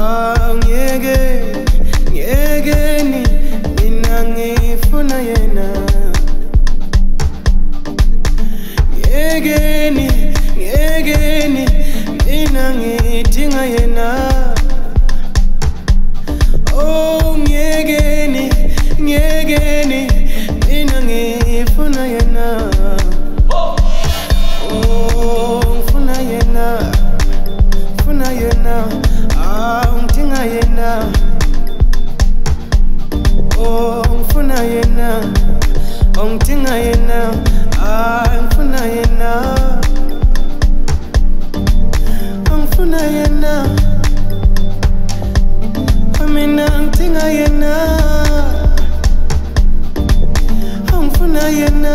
ngiyekeni mina ngifuna yena ngiyekeni mina ngidinga yena oh ngiyekeni mina ngifuna yena oh ngifuna yena ngidinga yena oh ngifuna yena ngidinga yena ngifuna yena ngifuna yena mina ngidinga yena ngifuna yena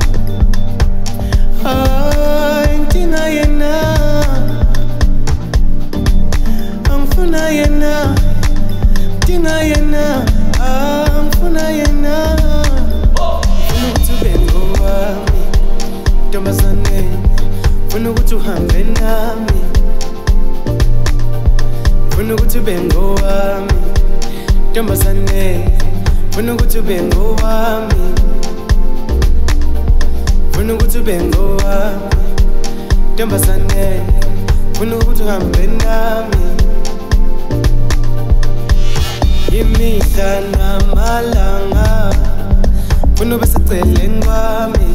ngidinga yena ngifuna yena ngidinga yena ngifuna yena ngifuna ukuthi ube ngowami ntombazane ngifuna ukuthi uhambe nami ngifuna ukuthi ube ngowami ntombazane ngifuna ukuthi ube ngowami ngifuna ukuthi ube ngowami ntombazane ngifuna ukuthi uhambe nami imihla namalanga ngifuna ube seceleni kwami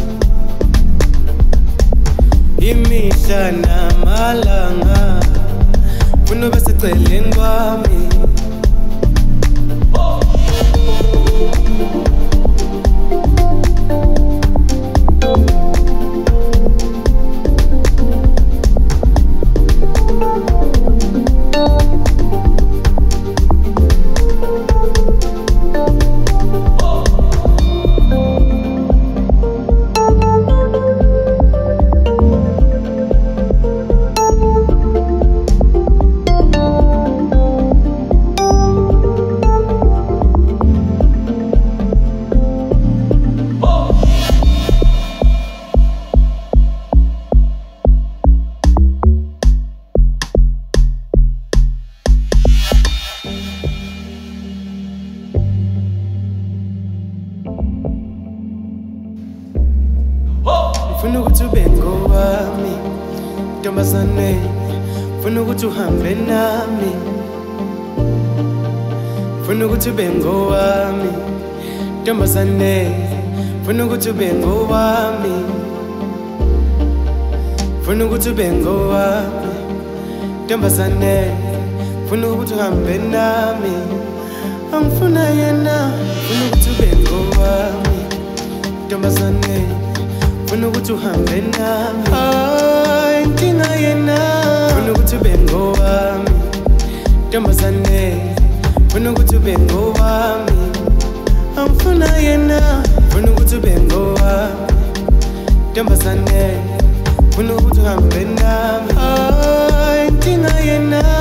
imihla namalanga ngifuna ube seceleni kwami ngifuna ukuthi ube ngowami ntombazane ngifuna ukuthi uhambe nami ngifuna ukuthi ube ngowami ntombazane ngifuna ukuthi ube ngowami ngifuna ukuthi ube ngowami ntombazane ngifuna ukuthi uhambe nami ngifuna yena ngifuna ukuthi ube ngowami ntombazane ngifuna ukuthi uhambe nami ngidinga yena ngifuna ukuthi ube ngowami ntombazane ngifuna ukuthi ube ngowami ngifuna yena ngifuna ukuthi ube ngowami ntombazane ngifuna ukuthi uhambe nami ngidinga yena